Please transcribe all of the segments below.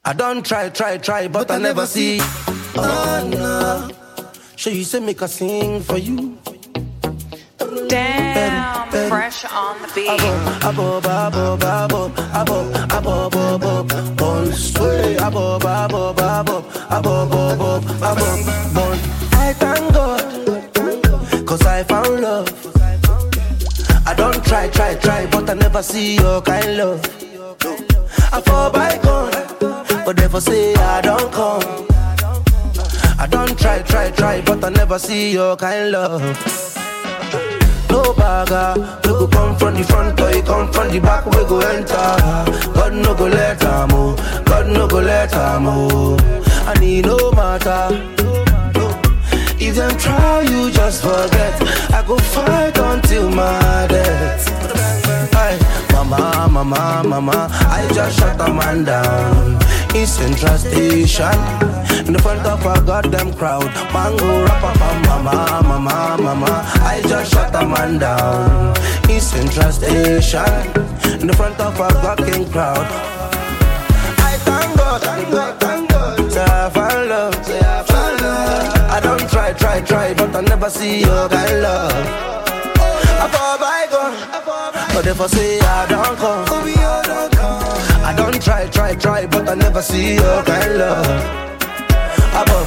I don't try, but I never see. Oh no. Sure you say make a sing for you. Damn, fresh on the beat. Abo, bon sway. Abo. I thank God, 'cause I found love. I don't try, but I never see your kind love. I fall by God, but never say I don't come. I don't try, but I never see your kind love. No bagger, we go come from the front, or you come from the back, we go enter. God no go let am oh, God no go let am oh. And it no matter, if them try, you just forget. I go fight until my death. Aye, mama, I just shut a man down in Central Station, in the front of a goddamn crowd. Mango rapper, mama, I just shut a man down in Central Station, in the front of a goddamn crowd. I thank God, say I found love. I don't try, but I never see your kind love. I fall by God, but if I say I don't come, I don't try, but I never see your kind love. Above,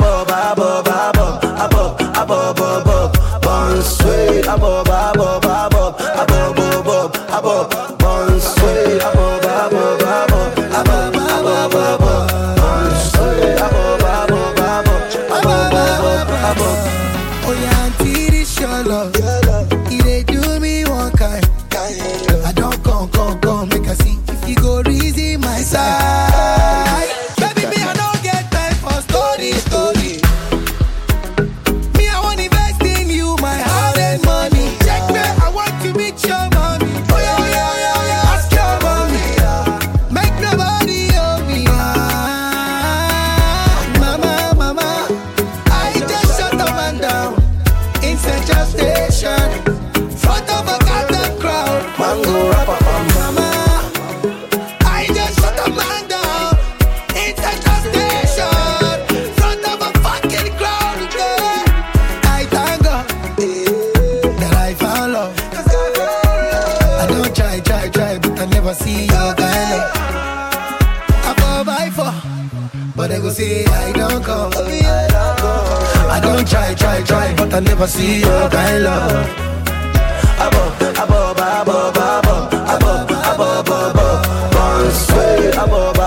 bon sway. Above, bon sway. Above, bon sway. Oh yeah, auntie, this your love. It dey do me one kind. I don't come, make I see if you go reason my side. Baby, me I don't get time for story. Me I want invest in you, my hard-earned money. Check me, I want to meet your mommy. Oh yeah, ask your mommy. Make nobody owe me. Mama, I just shut the man down in Central Station, front of a goddamn crowd. Mango rapper, Mama, I just shut the man down in Central Station, front of a fucking crowd. Yeah. I thank God that I found love. I don't try, but I never see your kind love. I fall by four, but they go say I don't come. I don't try, but I never see your kind love. above, bon sway. Above,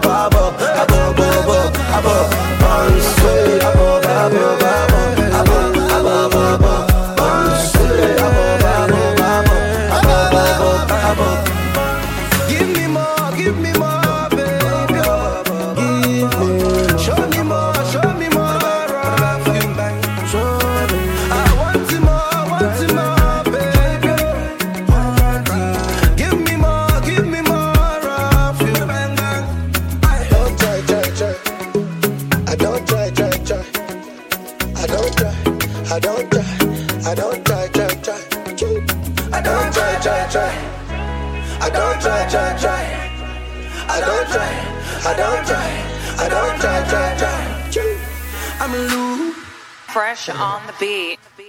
bon sway. Above, bon sway. Above. Give me more, baby. Give me, show me more. I want you more, baby. Give me more of you. I don't try. I don't try. I don't try. I don't try. I don't try. I don't try. I don't try. I'm loose. Fresh on the beat.